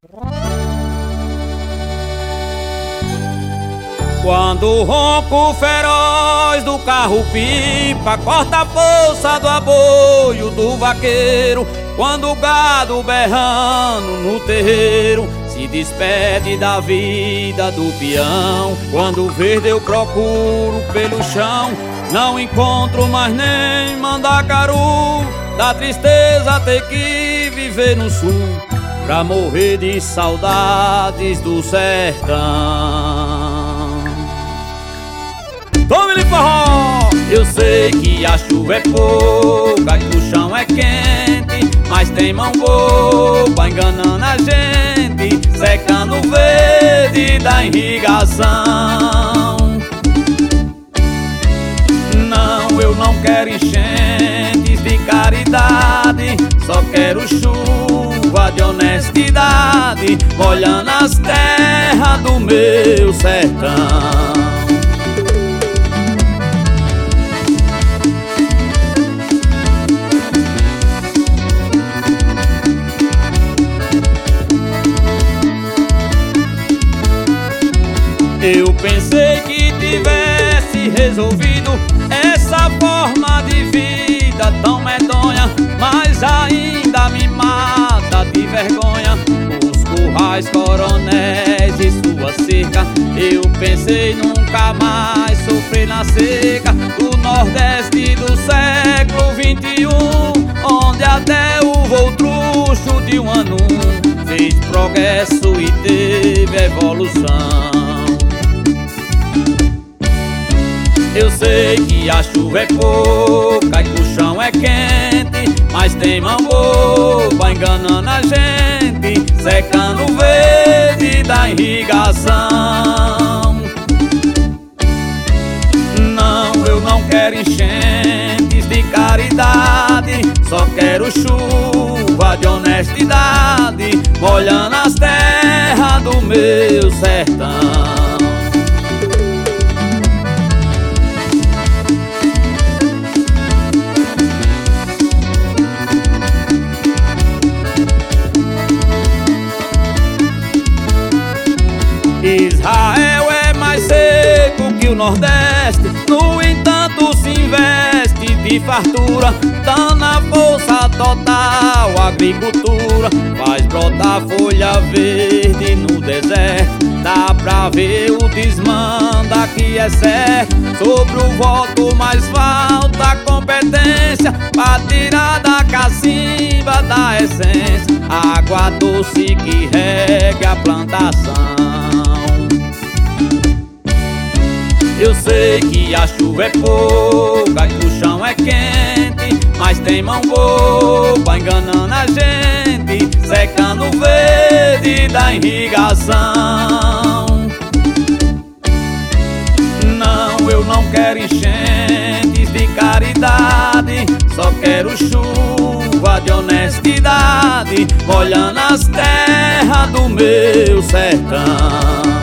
Quando o ronco feroz do carro-pipa corta a força do aboio do vaqueiro, quando o gado berrando no terreiro se despede da vida do peão, quando verde eu procuro pelo chão, não encontro mais nem mandacaru, da tristeza ter que viver no sul, pra morrer de saudades do sertão. Tome-lhe forró! Eu sei que a chuva é pouca, que o chão é quente, mas tem mão boba enganando a gente, secando o verde da irrigação. Não, eu não quero enchentes de caridade, só quero chuva de honestidade, molhando as terras do meu sertão. Eu pensei que tivesse resolvido essa forma de vida tão medonha, mas ainda me mata de vergonha os currais, coronéis e sua cerca. Eu pensei nunca mais sofrer na seca do Nordeste do século XXI, onde até o voo truxo de um ano fez progresso e teve evolução. Eu sei que a chuva é pouca e que o chão é quente, mas tem mão boba enganando a gente, secando o verde da irrigação. Não, eu não quero enchentes de caridade, só quero chuva de honestidade, molhando as terras do meu sertão. Israel é mais seco que o Nordeste, no entanto se investe de fartura, dando a força total à agricultura, faz brotar folha verde no deserto. Dá pra ver o desmanda que é certo, sobre o voto mais falta competência, pra tirar da cacimba da essência, água doce que rega a plantação. Eu sei que a chuva é pouca, que o chão é quente, mas tem mão boba enganando a gente, secando o verde da irrigação. Não, eu não quero enchentes de caridade, só quero chuva de honestidade, molhando as terras do meu sertão.